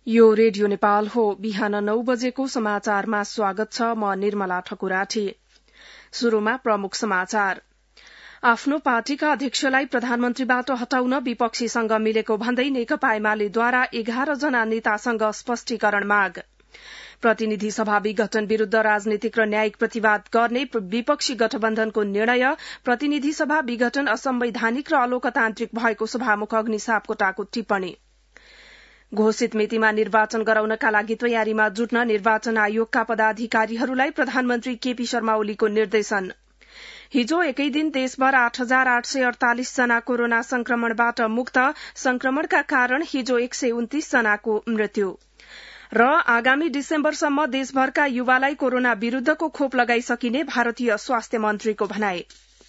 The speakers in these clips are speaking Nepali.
यो रेडियो नेपाल हो। बिहान 9 बजेको समाचारमा स्वागत छ। म निर्मला ठकुराठी। शुरूमा प्रमुख समाचार। आफ्नो पार्टीका अध्यक्षलाई प्रधानमन्त्रीबाट हटाउन विपक्षीसँग मिलेको भन्दै नेकपा एमालेद्वारा 11 जना नेतासँग स्पष्टीकरण माग। प्रतिनिधि सभा विघटन विरूद्ध राजनीतिक र न्यायिक प्रतिवाद गर्ने विपक्षी गठबन्धनको निर्णय। प्रतिनिधि सभा विघटन असंवैधानिक र अलोकतान्त्रिक भएको सभामुख अग्नि सापकोटाको टिप्पणी। घोषित मितिमा निर्वाचन गराउनका लागि तयारीमा जुट्न निर्वाचन आयोगका पदाधिकारीहरूलाई प्रधानमन्त्री केपी शर्मा ओलीको निर्देशन। हिजो एकै दिन देशभर 8,848 जना कोरोना संक्रमणबाट मुक्त। संक्रमणका कारण हिजो 129 जनाको मृत्यु। र आगामी डिसेम्बरसम्म देशभरका युवालाई कोरोना विरूद्धको खोप लगाइसकिने भारतीय स्वास्थ्य मन्त्रीको भनाई।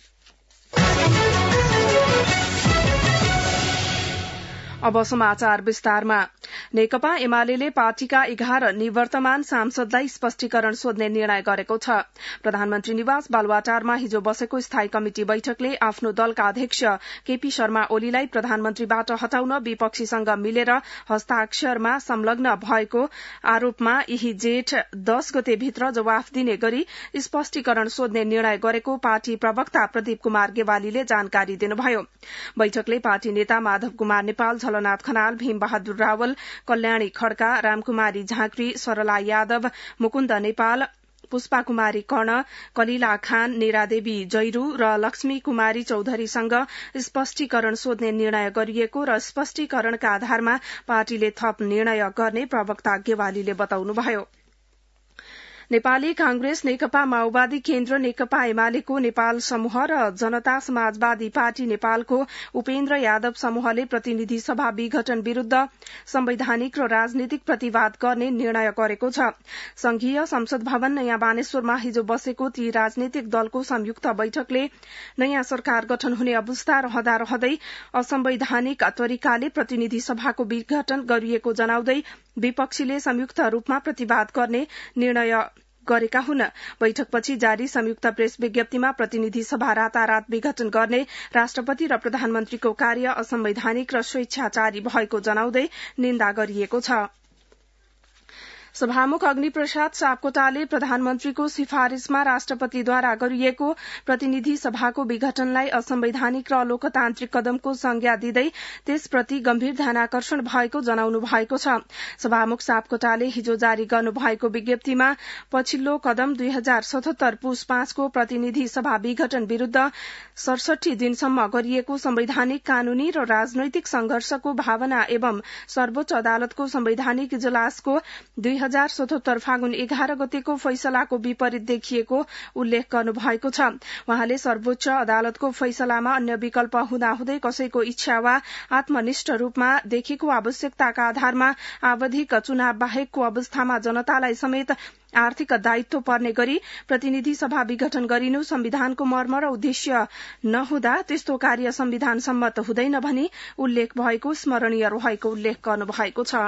अब समाचार विस्तारमा। नेकपा एमाले पार्टीका 11 निवर्तमान सांसदलाई स्पष्टीकरण सोध्ने निर्णय गरेको छ। प्रधानमन्त्री निवास बालुवाटारमा हिजो बसेको स्थायी कमिटी बैठकले आफ्नो दलका अध्यक्ष केपी शर्मा ओलीलाई प्रधानमन्त्रीबाट हटाउन विपक्षीसँग मिलेर हस्ताक्षरमा संलग्न भएको आरोपमा यही जेठ 10 गतेभित्र जवाफ दिने गरी स्पष्टीकरण सोध्ने निर्णय गरेको पार्टी प्रवक्ता प्रदीप कुमार गेवालीले जानकारी दिनुभयो। बैठकले पार्टी नेता माधव कुमार नेपाल, झलनाथ खनाल, भीम बहादुर रावल, कल्याणी खड्का, रामकुमारी झाँक्री, सरला यादव, मुकुन्द नेपाल, पुष्पा कुमारी कर्ण, कलिला खान, नीरादेवी जैरू र लक्ष्मी कुमारी चौधरीसँग स्पष्टीकरण सोध्ने निर्णय गरिएको र स्पष्टीकरणका आधारमा पार्टीले थप निर्णय गर्ने प्रवक्ता गेवालीले बताउनुभयो। नेपाली कांग्रेस, नेकपा माओवादी केन्द्र, नेकपा एमालेको नेपाल समूह र जनता समाजवादी पार्टी नेपालको उपेन्द्र यादव समूहले प्रतिनिधि सभा विघटन विरूद्ध संवैधानिक र राजनीतिक प्रतिवाद गर्ने निर्णय गरेको छ। संघीय संसद भवन नयाँ बानेश्वरमा हिजो बसेको ती राजनीतिक दलको संयुक्त बैठकले नयाँ सरकार गठन हुने अवस्था रहँदै असंवैधानिक तरिकाले प्रतिनिधि सभाको विघटन गरिएको जनाउँदै विपक्षीले संयुक्त रूपमा प्रतिवाद गर्ने निर्णय गरेका हुन्। बैठकपछि जारी संयुक्त प्रेस विज्ञप्तिमा प्रतिनिधि सभा रातारात विघटन गर्ने राष्ट्रपति र प्रधानमन्त्रीको कार्य असंवैधानिक र स्वेच्छाचारी भएको जनाउँदै निन्दा गरिएको छ। सभामुख अग्निप्रसाद सापकोटाले प्रधानमन्त्रीको सिफारिशमा राष्ट्रपतिद्वारा गरिएको प्रतिनिधि सभाको विघटनलाई असंवैधानिक र अलोकतान्त्रिक कदमको संज्ञा दिँदै त्यसप्रति गम्भीर ध्यानाकर्षण भएको जनाउनु भएको छ। सभामुख सापकोटाले हिजो जारी गर्नुभएको विज्ञप्तिमा पछिल्लो कदम 2077 पुस 5 को प्रतिनिधि सभा विघटन विरूद्ध 67 दिनसम्म गरिएको संवैधानिक, कानूनी र राजनैतिक संघर्षको भावना एवं सर्वोच्च अदालतको संवैधानिक इजलासको 2077 फागुन 11 गतेको फैसलाको विपरीत देखिएको उल्लेख गर्नुभएको छ। वहाँले सर्वोच्च अदालतको फैसलामा अन्य विकल्प हुँदाहुँदै कसैको इच्छा वा आत्मनिष्ठ रूपमा देखेको आवश्यकताका आधारमा आवधिक चुनाव बाहेकको अवस्थामा जनतालाई समेत आर्थिक दायित्व पर्ने गरी प्रतिनिधि सभा विघटन गरिनु संविधानको मर्म र उद्देश्य नहुँदा त्यस्तो कार्य संविधान सम्मत हुँदैन भनी उल्लेख भएको स्मरणीय रहेको उल्लेख गर्नुभएको छ।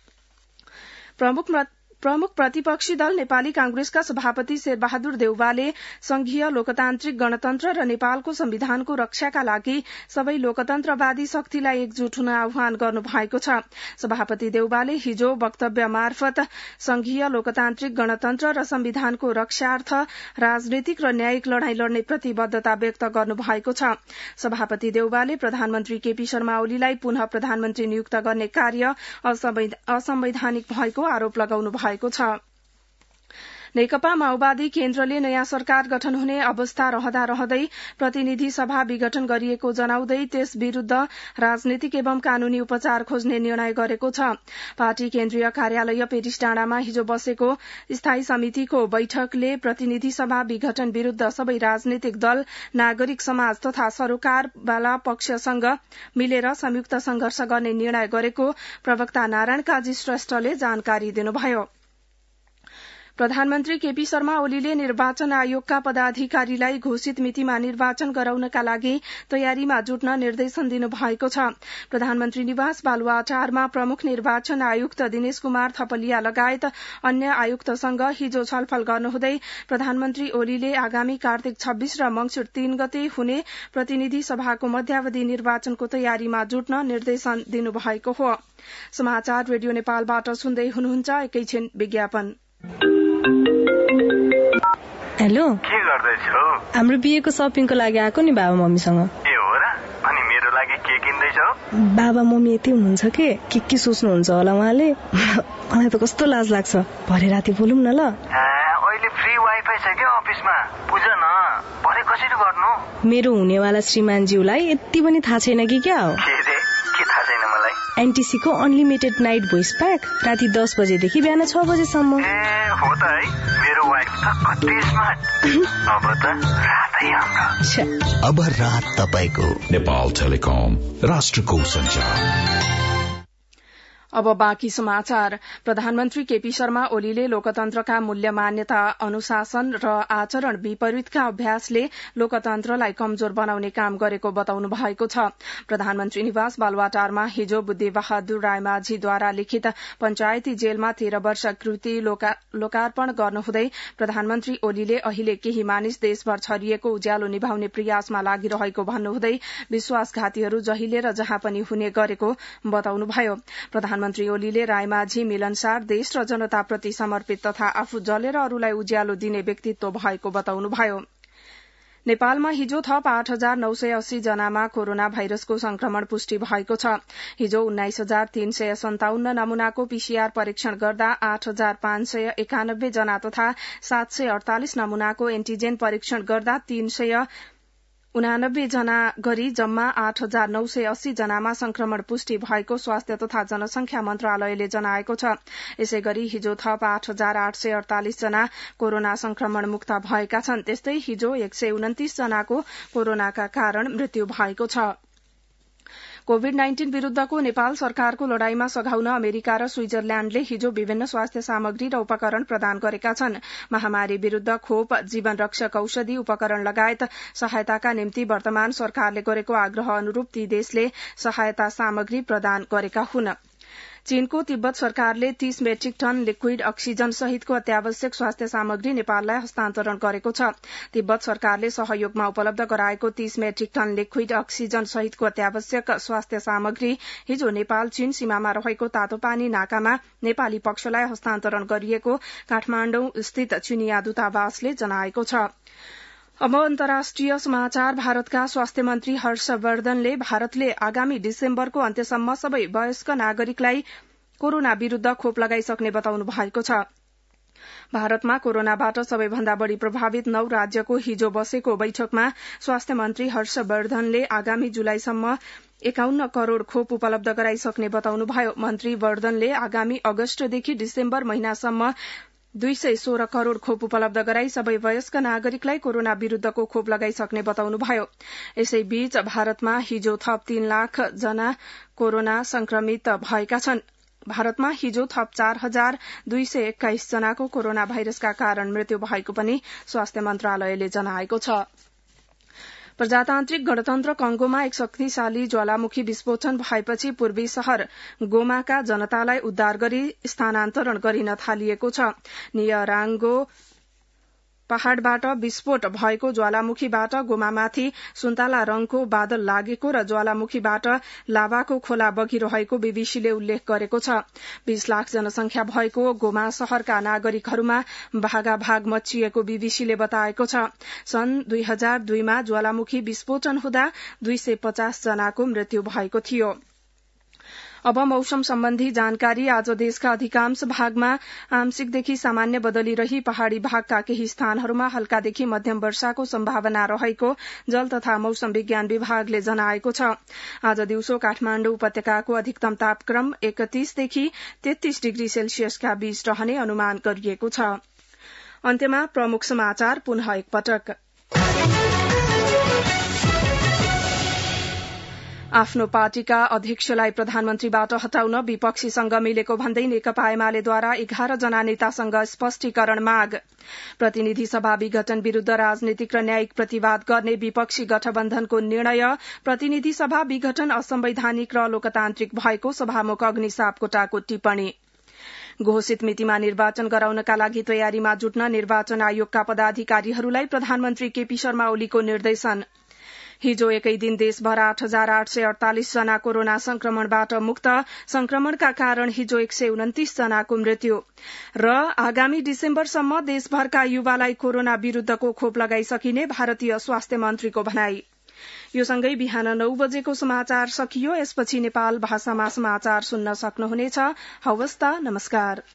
प्रमुख प्रतिपक्षी दल नेपाली कांग्रेसका सभापति शेरबहादुर देउवाले संघीय लोकतान्त्रिक गणतन्त्र र नेपालको संविधानको रक्षाका लागि सबै लोकतन्त्रवादी शक्तिलाई एकजुट हुन आह्वान गर्नुभएको छ। सभापति देउवाले हिजो वक्तव्य मार्फत संघीय लोकतान्त्रिक गणतन्त्र र संविधानको रक्षार्थ राजनीतिक र न्यायिक लड़ाई लड्ने प्रतिबद्धता व्यक्त गर्नुभएको छ। सभापति देउवाले प्रधानमन्त्री केपी शर्मा ओलीलाई पुनः प्रधानमन्त्री नियुक्त गर्ने कार्य असंवैधानिक भएको आरोप लगाउनु भएको छ। नेकपा माओवादी केन्द्रले नयाँ सरकार गठन हुने अवस्था रहँदै प्रतिनिधि सभा विघटन गरिएको जनाउँदै त्यस विरूद्ध राजनीतिक एवं कानूनी उपचार खोज्ने निर्णय गरेको छ। पार्टी केन्द्रीय कार्यालय पेरिस डाँडामा हिजो बसेको स्थायी समितिको बैठकले प्रतिनिधि सभा विघटन विरूद्ध सबै राजनीतिक दल, नागरिक समाज तथा सरकारवाला पक्षसँग मिलेर संयुक्त संघर्ष गर्ने निर्णय गरेको प्रवक्ता नारायण काजी श्रेष्ठले जानकारी दिनुभयो। प्रधानमन्त्री केपी शर्मा ओलीले निर्वाचन आयोगका पदाधिकारीलाई घोषित मितिमा निर्वाचन गराउनका लागि तयारीमा जुट्न निर्देशन दिनुभएको छ। प्रधानमन्त्री निवास बालुवाटारमा प्रमुख निर्वाचन आयुक्त दिनेश कुमार थपलिया लगायत अन्य आयुक्तसँग हिजो छलफल गर्नुहुँदै प्रधानमन्त्री ओलीले आगामी कार्तिक 26 र मंसिर 3 गते हुने प्रतिनिधि सभाको मध्यावधि निर्वाचनको तयारीमा जुट्न निर्देशन दिनुभएको हो। समाचार रेडियो नेपालबाट सुन्दै हुनुहुन्छ। एकैछिन विज्ञापन। हेलो, के गर्दैछौ? हाम्रो बिहेको शपिङको लागि आएको नि बाबा मम्मीसँग। ए हो र? अनि मेरो लागि के किन्दैछौ? बाबा मम्मी यति हुनुहुन्छ के सोच्नुहुन्छ होला उहाँले। मलाई त कस्तो लाज लाग्छ। भरे राति बोलौँ न ल। अहिले फ्री वाइफाई छ के अफिसमा? बुझ न, भरे कसरी गर्नु? मेरो हुनेवाला श्रीमानज्यूलाई यति पनि थाहा छैन कि क्या हो? के थाहा छैन मलाई? एनटीसी को अनलिमिटेड नाइट भोइस प्याक राति 10 बजेदेखि बिहान 6 बजेसम्म। हो त है, मेरो वाइफ त कति स्मार्ट। अब त रातै हाम्रो। अब रात तपाईको। नेपाल टेलिकम, राष्ट्रको सञ्चार। अब बाँकी समाचार। प्रधानमन्त्री केपी शर्मा ओलीले लोकतन्त्रका मूल्य, मान्यता, अनुशासन र आचरण विपरीतका अभ्यासले लोकतन्त्रलाई कमजोर बनाउने काम गरेको बताउनु भएको छ। प्रधानमन्त्री निवास बालुवाटारमा हिजो बुद्धिबहादुर रायमाझीद्वारा लिखित पञ्चायती जेलमा 13 वर्ष कृति लोकार्पण गर्नुहुँदै प्रधानमन्त्री ओलीले अहिले केही मानिस देशभर छरिएको उज्यालो निभाउने प्रयासमा लागिरहेको भन्नुहुँदै विश्वासघातीहरू जहिले र जहाँ पनि हुने गरेको बताउनुभयो। प्रधानमन्त्री ओलीले रायमाझी मिलनसार, देश र जनताप्रति समर्पित तथा आफू जलेर अरूलाई उज्यालो दिने व्यक्तित्व भएको बताउनुभयो। नेपालमा हिजो थप 8,980 जनामा कोरोना भाइरसको संक्रमण पुष्टि भएको छ। हिजो 19,357 नमूनाको पीसीआर परीक्षण गर्दा 8,591 जना तथा 748 नमूनाको एन्टिजेन परीक्षण गर्दा 389 जना गरी जम्मा 8,980 जनामा संक्रमण पुष्टि भएको स्वास्थ्य तथा जनसंख्या मन्त्रालयले जनाएको छ। यसै गरी हिजो थप 8,848 जना कोरोना संक्रमण मुक्त भएका छन्। त्यस्तै हिजो 129 जनाको कोरोनाका कारण मृत्यु भएको छ। कोविड-19 विरूद्धको नेपाल सरकारको लड़ाईमा सघाउन अमेरिका र स्विजरल्याण्डले हिजो विभिन्न स्वास्थ्य सामग्री र उपकरण प्रदान गरेका छन्। महामारी विरूद्ध खोप, जीवन रक्षक औषधि, उपकरण लगायत सहायताका निम्ति वर्तमान सरकारले गरेको आग्रह अनुरूप ती देशले सहायता सामग्री प्रदान गरेका हुन्। चीनको तिब्बत सरकारले 30 मेट्रिक टन लिक्विड अक्सिजन सहितको अत्यावश्यक स्वास्थ्य सामग्री नेपाललाई हस्तान्तरण गरेको छ। तिब्बत सरकारले सहयोगमा उपलब्ध गराएको 30 मेट्रिक टन लिक्विड अक्सिजन सहितको अत्यावश्यक स्वास्थ्य सामग्री हिजो नेपाल चीन सीमामा रहेको तातोपानी नाकामा नेपाली पक्षलाई हस्तान्तरण गरिएको काठमाण्डौ स्थित चीनिया दूतावासले जनाएको छ। अब अन्तर्राष्ट्रिय समाचार। भारतका स्वास्थ्य मन्त्री हर्षवर्धनले भारतले आगामी डिसेम्बरको अन्त्यसम्म सबै वयस्क नागरिकलाई कोरोना विरूद्ध खोप लगाइसक्ने बताउनु भएको छ। भारतमा कोरोनाबाट सबैभन्दा बढ़ी प्रभावित 9 राज्यको हिजो बसेको बैठकमा स्वास्थ्य मन्त्री हर्षवर्धनले आगामी जुलाईसम्म 51 करोड़ खोप उपलब्ध गराइसक्ने बताउनुभयो। मन्त्री वर्धनले आगामी अगस्तदेखि डिसेम्बर महिनासम्म 216 करोड़ खोप उपलब्ध गराई सबै वयस्क नागरिकलाई कोरोना विरूद्धको खोप लगाइसक्ने बताउनुभयो। यसैबीच भारतमा हिजो थप 3 लाख जना कोरोना संक्रमित भएका छन्। भारतमा हिजो थप 4,221 जनाको कोरोना भाइरसका कारण मृत्यु भएको पनि स्वास्थ्य मन्त्रालयले जनाएको छ। प्रजातान्त्रिक गणतन्त्र कंगोमा एक शक्तिशाली ज्वालामुखी विस्फोटन भएपछि पूर्वी शहर गोमाका जनतालाई उद्धार गरी स्थानान्तरण गरिन थालिएको छ। नियराङ्गो पहाड़बाट विस्फोट भएको ज्वालामुखीबाट गोमामाथि सुन्तला रंगको बादल लागेको र ज्वालामुखीबाट लाभाको खोला बगिरहेको बीबीसीले उल्लेख गरेको छ। 20 लाख जनसंख्या भएको गोमा शहरका नागरिकहरूमा भागाभाग मचिएको बीबीसीले बताएको छ। सन् 2002 मा ज्वालामुखी विस्फोटन हुँदा 250 जनाको मृत्यु भएको थियो। अब मौसम सम्बन्धी जानकारी। आज देशका अधिकांश भागमा आंशिकदेखि सामान्य बदली रही पहाड़ी भागका केही स्थानहरूमा हल्कादेखि मध्यम वर्षाको सम्भावना रहेको जल तथा मौसम विज्ञान विभागले जनाएको छ। आज दिउँसो काठमाण्डु उपत्यकाको अधिकतम तापक्रम 31 देखि 33 डिग्री सेल्सियसका बीच रहने अनुमान गरिएको छ। अन्त्यमा प्रमुख समाचार पुनः एकपटक। आफ्नो पार्टीका अध्यक्षलाई प्रधानमन्त्रीबाट हटाउन विपक्षीसँग मिलेको भन्दै नेकपा एमालेद्वारा 11 जना नेतासँग स्पष्टीकरण माग। प्रतिनिधि सभा विघटन विरूद्ध राजनीतिक र न्यायिक प्रतिवाद गर्ने विपक्षी गठबन्धनको निर्णय। प्रतिनिधि सभा विघटन असंवैधानिक र लोकतान्त्रिक भएको सभामुख अग्नि सापकोटाको टिप्पणी। घोषित मितिमा निर्वाचन गराउनका लागि तयारीमा जुट्न निर्वाचन आयोगका पदाधिकारीहरूलाई प्रधानमन्त्री केपी शर्मा ओलीको निर्देशन। हिजो एकै दिन देशभर 8,848 जना कोरोना संक्रमणबाट मुक्त। संक्रमणका कारण हिजो 129 जनाको मृत्यु। र आगामी डिसेम्बरसम्म देशभरका युवालाई कोरोना विरूद्धको खोप लगाइसकिने भारतीय स्वास्थ्य मन्त्रीको भनाई। यो सँगै बिहान 9 बजेको समाचार सकियो। यसपछि नेपाल भाषामा समाचार सुन्न सक्नुहुनेछ। हवस् त, नमस्कार।